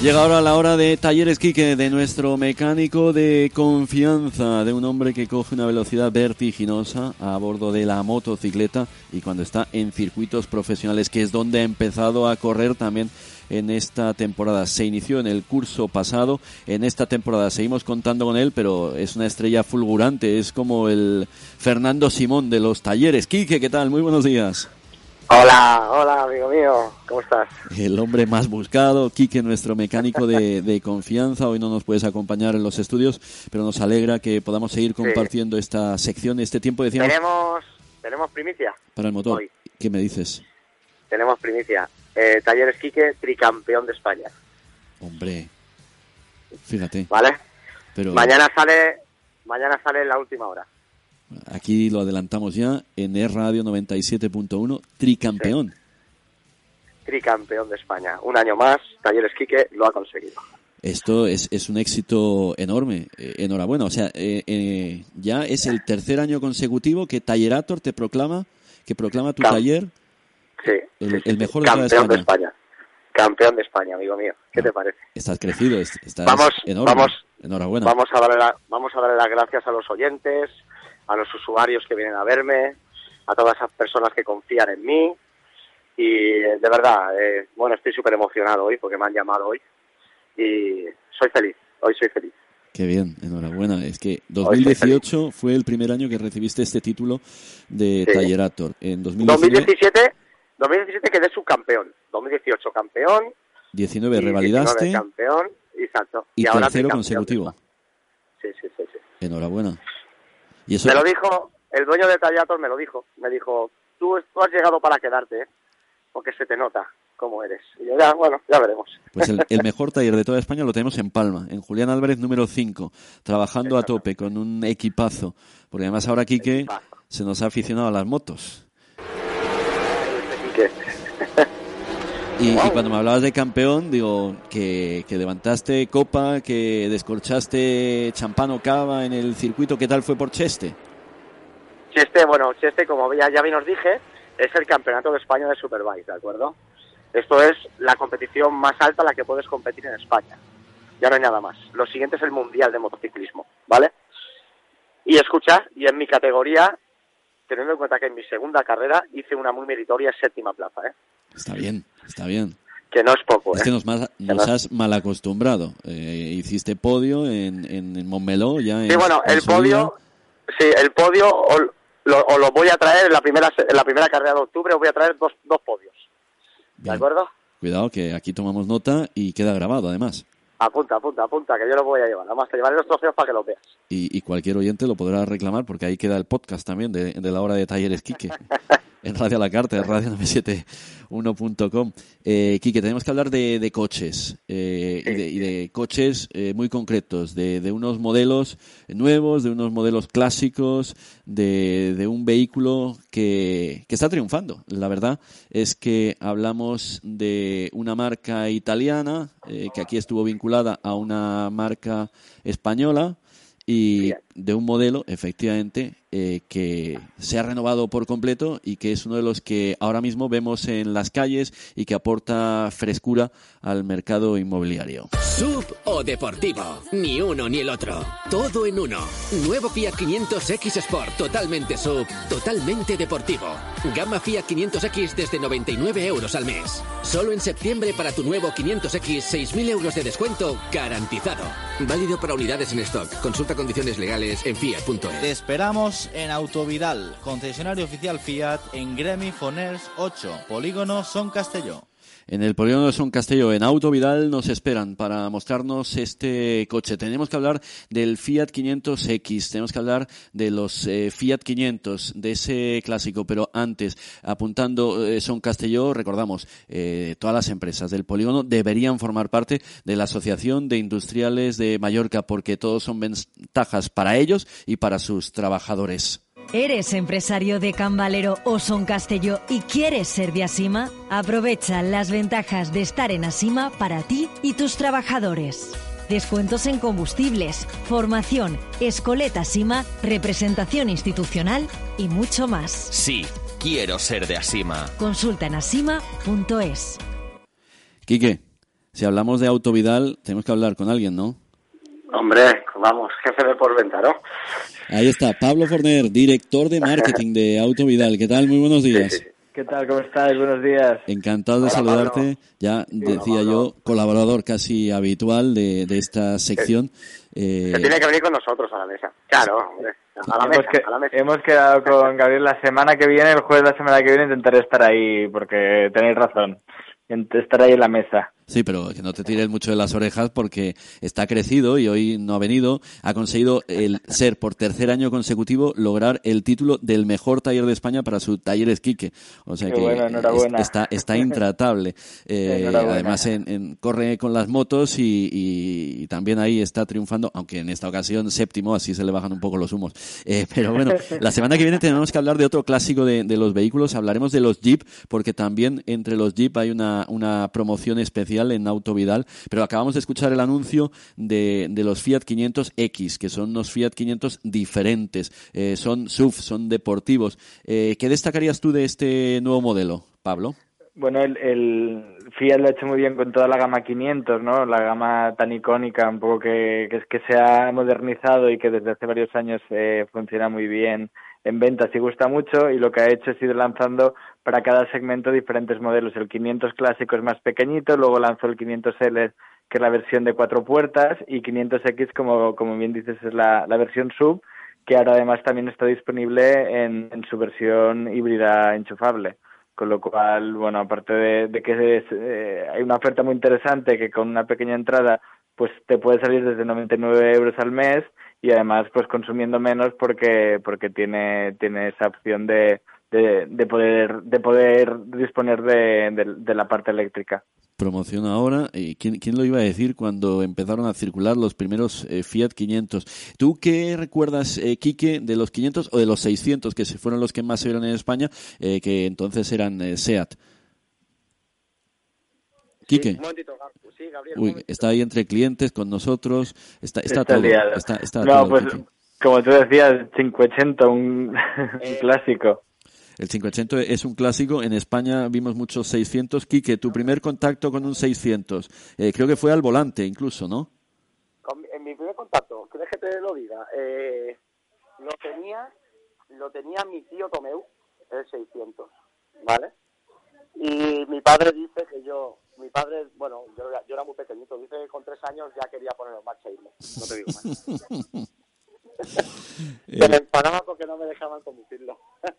Llega ahora la hora de Talleres Quique, de nuestro mecánico de confianza, de un hombre que coge una velocidad vertiginosa a bordo de la motocicleta y cuando está en circuitos profesionales, que es donde ha empezado a correr también en esta temporada. Se inició en el curso pasado, en esta temporada seguimos contando con él, pero es una estrella fulgurante, es como el Fernando Simón de los Talleres. Quique, ¿qué tal? Muy buenos días. Hola, amigo mío, ¿cómo estás? El hombre más buscado, Quique, nuestro mecánico de confianza. Hoy no nos puedes acompañar en los estudios, pero nos alegra que podamos seguir compartiendo esta sección, este tiempo. Decíamos, tenemos primicia para el motor. Hoy. ¿Qué me dices? Tenemos primicia. Talleres Quique, tricampeón de España. Hombre, fíjate. ¿Vale? Pero Mañana sale en la última hora. Aquí lo adelantamos ya en Radio 97.1, tricampeón. Sí. Tricampeón de España. Un año más, Talleres Quique lo ha conseguido. Esto es un éxito enorme. Enhorabuena. O sea, ya es el tercer año consecutivo que Tallerator te proclama tu taller el mejor de toda Campeón de España. Campeón de España, amigo mío. ¿Qué te parece? Estás crecido, estás enorme. Enhorabuena. Vamos a darle las gracias a los oyentes, a los usuarios que vienen a verme, a todas esas personas que confían en mí y de verdad, estoy súper emocionado hoy porque me han llamado hoy y soy feliz. Qué bien, enhorabuena. Es que 2018 fue el primer año que recibiste este título de Tallerator. En 2017 quedé subcampeón, 2018 campeón, 19 revalidaste, 19 campeón, exacto. Y ahora tercero consecutivo. Sí. Enhorabuena. ¿Y eso? Me lo dijo, el dueño de Tallerator me dijo, tú has llegado para quedarte, porque se te nota cómo eres. Y yo, ya veremos. Pues el mejor taller de toda España lo tenemos en Palma, en Julián Álvarez número 5, trabajando a tope con un equipazo, porque además ahora Quique se nos ha aficionado a las motos. Y cuando me hablabas de campeón, digo que levantaste copa, que descorchaste champán o cava en el circuito. ¿Qué tal fue por Cheste? Cheste, como ya bien os dije, es el campeonato de España de Superbike, ¿de acuerdo? Esto es la competición más alta a la que puedes competir en España. Ya no hay nada más. Lo siguiente es el Mundial de Motociclismo, ¿vale? Y y en mi categoría, teniendo en cuenta que en mi segunda carrera hice una muy meritoria 7ª plaza, ¿eh? Está bien. Que no es poco, Es que nos has mal acostumbrado. Hiciste podio en Montmeló ya. Sí, el podio lo voy a traer en la primera carrera de octubre, os voy a traer dos podios. Bien. ¿De acuerdo? Cuidado que aquí tomamos nota y queda grabado además. Apunta, que yo lo voy a llevar. Además te llevaré los trofeos para que los veas. Y cualquier oyente lo podrá reclamar porque ahí queda el podcast también de la hora de Talleres Quique. En Radio a la Carta, en radio971.com. Quique, tenemos que hablar de coches y de coches muy concretos, de unos modelos nuevos, de unos modelos clásicos, de un vehículo que está triunfando. La verdad es que hablamos de una marca italiana que aquí estuvo vinculada a una marca española y de un modelo, efectivamente, que se ha renovado por completo y que es uno de los que ahora mismo vemos en las calles y que aporta frescura al mercado inmobiliario. ¿Sub o deportivo? Ni uno ni el otro. Todo en uno. Nuevo Fiat 500X Sport. Totalmente sub, totalmente deportivo. Gama Fiat 500X desde 99 euros al mes. Solo en septiembre para tu nuevo 500X, 6.000 euros de descuento garantizado. Válido para unidades en stock. Consulta condiciones legales en fiat.es. Te esperamos en Autovidal, concesionario oficial Fiat, en Gremi Foners 8, Polígono Son Castelló. En el polígono de Son Castelló, en Autovidal, nos esperan para mostrarnos este coche. Tenemos que hablar del Fiat 500X, tenemos que hablar de los Fiat 500, de ese clásico, pero antes, apuntando Son Castelló, recordamos, todas las empresas del polígono deberían formar parte de la Asociación de Industriales de Mallorca, porque todos son ventajas para ellos y para sus trabajadores. ¿Eres empresario de Can Valero o Son Castelló y quieres ser de Asima? Aprovecha las ventajas de estar en Asima para ti y tus trabajadores. Descuentos en combustibles, formación, escoleta Asima, representación institucional y mucho más. Sí, quiero ser de Asima. Consulta en asima.es. Quique, Si hablamos de Autovidal, tenemos que hablar con alguien, ¿no? Hombre, vamos, jefe de postventa, ¿no? Ahí está, Pablo Forner, director de marketing de Autovidal. ¿Qué tal? Muy buenos días. Sí. ¿Qué tal? ¿Cómo estáis? Buenos días. Encantado de Hola, saludarte. Pablo. Ya decía Pablo. yo, colaborador casi habitual de esta sección. Se tiene que venir con nosotros a la mesa. Claro, hombre. A la mesa. Hemos quedado con Gabriel la semana que viene, el jueves de la semana que viene intentaré estar ahí, porque tenéis razón. Estar ahí en la mesa. Sí, pero que no te tires mucho de las orejas porque está crecido y hoy no ha venido. Ha conseguido ser por tercer año consecutivo lograr el título del mejor taller de España para su Talleres Quique. O sea, qué que bueno, enhorabuena. Está intratable. Enhorabuena. Además, corre con las motos y también ahí está triunfando, aunque en esta ocasión séptimo, así se le bajan un poco los humos. Pero bueno, la semana que viene tenemos que hablar de otro clásico de los vehículos. Hablaremos de los Jeep, porque también entre los Jeep hay una promoción especial en Autovidal, pero acabamos de escuchar el anuncio de los Fiat 500X, que son unos Fiat 500 diferentes, son SUV, son deportivos. ¿Qué destacarías tú de este nuevo modelo, Pablo? Bueno, el Fiat lo ha hecho muy bien con toda la gama 500, ¿no? La gama tan icónica, un poco que se ha modernizado y que desde hace varios años funciona muy bien en ventas y gusta mucho, y lo que ha hecho es ir lanzando para cada segmento diferentes modelos. El 500 clásico es más pequeñito, luego lanzó el 500L, que es la versión de 4 puertas, y 500X, como bien dices, es la versión sub, que ahora además también está disponible en su versión híbrida enchufable. Con lo cual, bueno, aparte de que hay una oferta muy interesante que con una pequeña entrada pues te puede salir desde 99 euros al mes, y además pues consumiendo menos porque tiene esa opción de poder disponer de la parte eléctrica. Promoción ahora. ¿Quién lo iba a decir cuando empezaron a circular los primeros Fiat 500? ¿Tú qué recuerdas, Quique, de los 500 o de los 600, que fueron los que más se vieron en España, que entonces eran SEAT? Quique. Sí, un momentito, sí, Gabriel. Uy, está ahí entre clientes con nosotros. Está todo. Está no, todo, pues Quique. Como tú decías, 580, un clásico. El 580 es un clásico. En España vimos muchos 600. Quique, tu primer contacto con un 600. Creo que fue al volante incluso, ¿no? En mi primer contacto, ¿quieres que te lo diga? Lo tenía mi tío Tomeu, el 600, ¿vale? Y mi padre dice que yo era muy pequeñito, dice que con 3 años ya quería ponerlo en marcha e irme. No te digo más. Se me enfadaba porque no me dejaban conducirlo.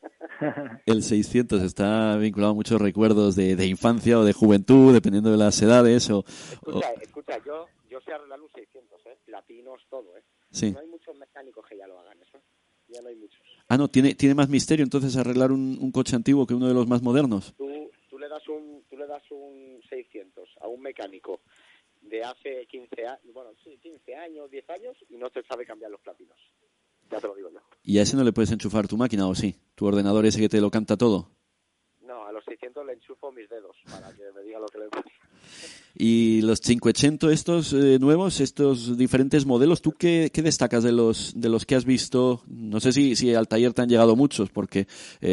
El 600 está vinculado a muchos recuerdos de infancia o de juventud, dependiendo de las edades. Escucha, yo sé arreglar un 600, platinos, todo, Sí. No hay muchos mecánicos que ya lo hagan eso. Ya no hay muchos. Ah, no, tiene más misterio entonces arreglar un coche antiguo que uno de los más modernos. Tú le das un 600 a un mecánico de hace 15 años, 10 años, y no te sabe cambiar los platinos. Ya te lo digo yo. ¿Y a ese no le puedes enchufar tu máquina o sí? ¿Tu ordenador ese que te lo canta todo? No, a los 600 le enchufo mis dedos para que me diga lo que le pasa. Y los 580 estos nuevos, estos diferentes modelos, ¿tú qué destacas de los que has visto? No sé si al taller te han llegado muchos, porque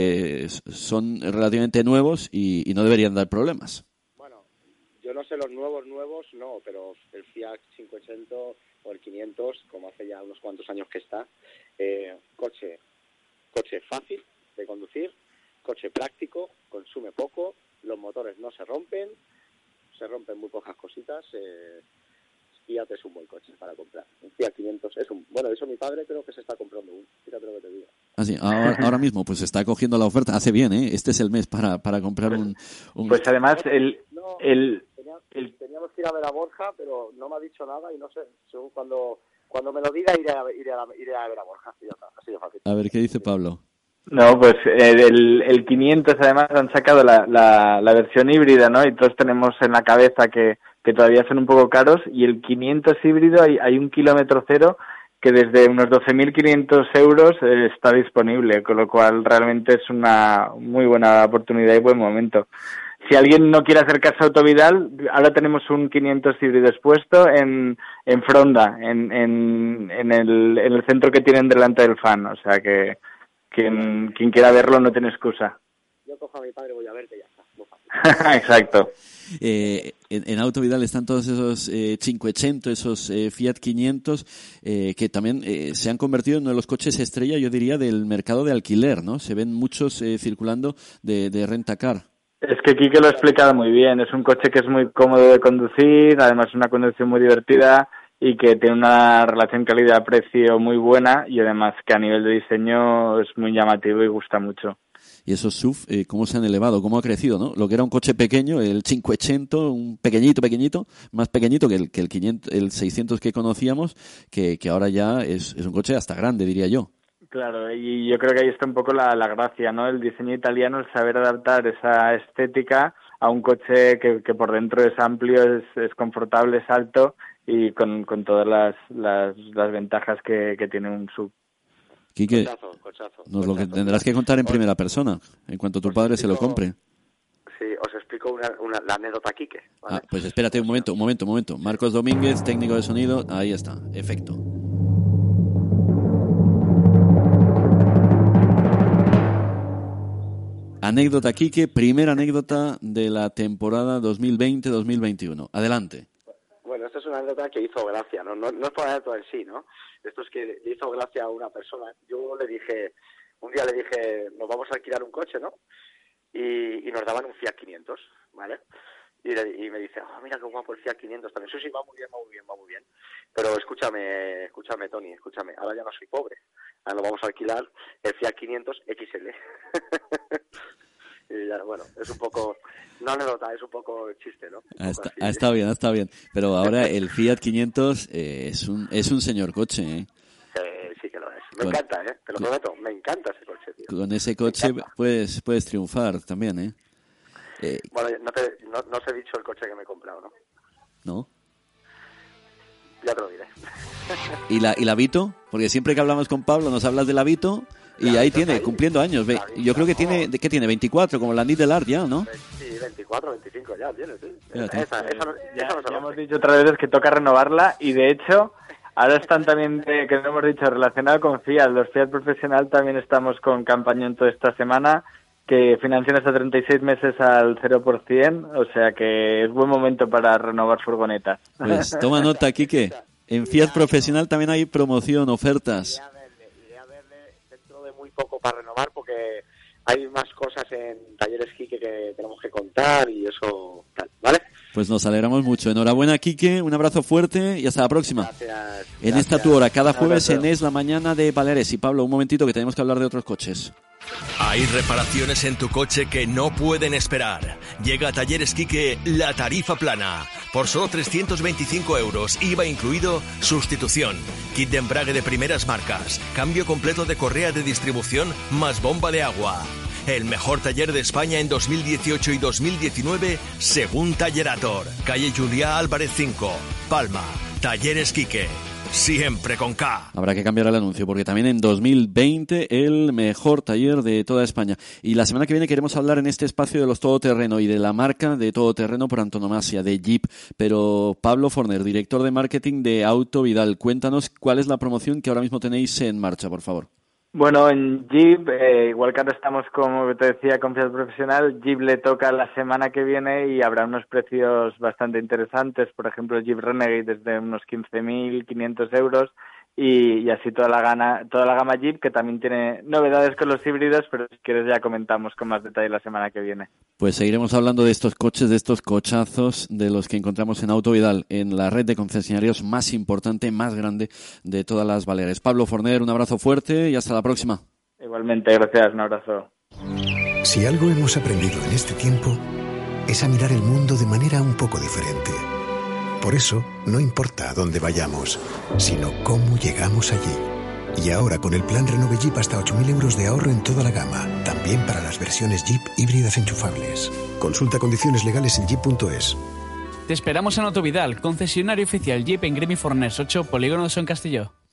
son relativamente nuevos y no deberían dar problemas. Bueno, yo no sé los nuevos, no, pero el Fiat 580 o el 500, como hace ya unos cuantos años que está, coche fácil de conducir, coche práctico, consume poco, los motores no se rompen muy pocas cositas. Fiat es un buen coche para comprar. Un Fiat 500 de hecho mi padre creo que se está comprando uno, fíjate lo que te digo. Ah, sí, ahora mismo pues está cogiendo la oferta, hace bien, ¿eh? Este es el mes para comprar un... Pues además teníamos que ir a ver a Borja, pero no me ha dicho nada y no sé, cuando me lo diga iré a ver a Borja. Y ya está, así de fácil. A ver, ¿qué dice Pablo? No, pues el 500 además han sacado la versión híbrida, ¿no? Y todos tenemos en la cabeza que todavía son un poco caros, y el 500 híbrido hay un kilómetro cero que desde unos 12.500 euros está disponible, con lo cual realmente es una muy buena oportunidad y buen momento. Si alguien no quiere hacer caso a Autovidal, ahora tenemos un 500 híbrido expuesto en Fronda, en el centro que tienen delante del fan, o sea que quien quiera verlo no tiene excusa. Yo cojo a mi padre, voy a verte y ya está. Exacto. En Auto Vidal están todos esos 500, esos Fiat 500, que también se han convertido en uno de los coches estrella, yo diría, del mercado de alquiler, ¿no? Se ven muchos circulando de rentacar. Es que Quique lo ha explicado muy bien. Es un coche que es muy cómodo de conducir, además es una conducción muy divertida y que tiene una relación calidad-precio muy buena y además que a nivel de diseño es muy llamativo y gusta mucho. Y esos SUV, ¿cómo se han elevado? ¿Cómo ha crecido, no? Lo que era un coche pequeño, el 500, un pequeñito, más pequeñito que el 500, el 600 que conocíamos, que ahora ya es un coche hasta grande, diría yo. Claro, y yo creo que ahí está un poco la gracia, ¿no? El diseño italiano, el saber adaptar esa estética a un coche que por dentro es amplio, es confortable, es alto y con todas las ventajas que tiene un SUV. Quique, cochazo. Lo que tendrás que contar en primera persona, en cuanto tu padre se lo compre. Sí, os explico la anécdota, Quique. ¿Vale? Pues espérate un momento. Marcos Domínguez, técnico de sonido, ahí está, efecto. Anécdota, Quique, primera anécdota de la temporada 2020-2021. Adelante. Bueno, esta es una anécdota que hizo gracia, no es por anécdota en sí, ¿no? Esto es que le hizo gracia a una persona. Un día le dije, nos vamos a alquilar un coche, ¿no? Y nos daban un Fiat 500, ¿vale? Y me dice, mira qué guapo el Fiat 500 también. Sí, va muy bien. Pero escúchame, Tony, ahora ya no soy pobre. Ahora nos vamos a alquilar el Fiat 500 XL. Y ya, bueno, es un poco, no anécdota, es un poco chiste, ¿no? Está bien. Pero ahora el Fiat 500 es un señor coche, ¿eh? Sí que lo es. Me encanta, te lo prometo, me encanta ese coche, tío. Con ese coche puedes triunfar también, ¿eh? Bueno, no os he dicho el coche que me he comprado, ¿no? ¿No? Ya te lo diré. ¿Y la Vito? Porque siempre que hablamos con Pablo nos hablas de la Vito y ahí tiene, cumpliendo años. Yo creo que tiene, ¿qué tiene? 24, como la Nid del Art ya, ¿no? Sí, 24, 25 ya tiene, sí. Ya hemos dicho otras veces que toca renovarla y de hecho ahora están también, que no hemos dicho, relacionado con Fiat. Los Fiat Profesional también estamos con campaña en toda esta semana que financian hasta 36 meses al 0%, o sea que es buen momento para renovar furgonetas. Pues toma nota, Quique. En Fiat Profesional también hay promoción, ofertas. Iré a verle dentro de muy poco para renovar porque hay más cosas en Talleres Quique que tenemos que contar y eso tal, ¿vale? Pues nos alegramos mucho. Enhorabuena, Quique, un abrazo fuerte y hasta la próxima. Gracias. En esta tu hora, cada jueves en Es la Mañana de Baleares. Y Pablo, un momentito que tenemos que hablar de otros coches. Hay reparaciones en tu coche que no pueden esperar. Llega a Talleres Quique la tarifa plana. Por solo 325 euros, IVA incluido, sustitución, kit de embrague de primeras marcas, cambio completo de correa de distribución más bomba de agua. El mejor taller de España en 2018 y 2019, según Tallerator. Calle Juliá Álvarez 5, Palma. Talleres Quique. Siempre con K. Habrá que cambiar el anuncio porque también en 2020 el mejor taller de toda España. Y la semana que viene queremos hablar en este espacio de los todoterreno y de la marca de todoterreno por antonomasia, de Jeep. Pero Pablo Forner, director de marketing de Auto Vidal, cuéntanos cuál es la promoción que ahora mismo tenéis en marcha, por favor. Bueno, en Jeep, igual que ahora estamos, como te decía, con Fiat Profesional, Jeep le toca la semana que viene y habrá unos precios bastante interesantes. Por ejemplo, Jeep Renegade desde unos 15.500 euros y así toda la gama Jeep, que también tiene novedades con los híbridos, pero si quieres ya comentamos con más detalle la semana que viene. Pues seguiremos hablando de estos coches, de estos cochazos de los que encontramos en Auto Vidal, en la red de concesionarios más importante, más grande de todas las Baleares. Pablo Forner, un abrazo fuerte y hasta la próxima. Igualmente, gracias, un abrazo. Si algo hemos aprendido en este tiempo es a mirar el mundo de manera un poco diferente. Por eso, no importa a dónde vayamos, sino cómo llegamos allí. Y ahora con el plan Renove Jeep hasta 8.000 euros de ahorro en toda la gama, también para las versiones Jeep híbridas enchufables. Consulta condiciones legales en jeep.es. Te esperamos en Auto Vidal, concesionario oficial Jeep en Gremi Forners 8, Polígono de Son Castillo.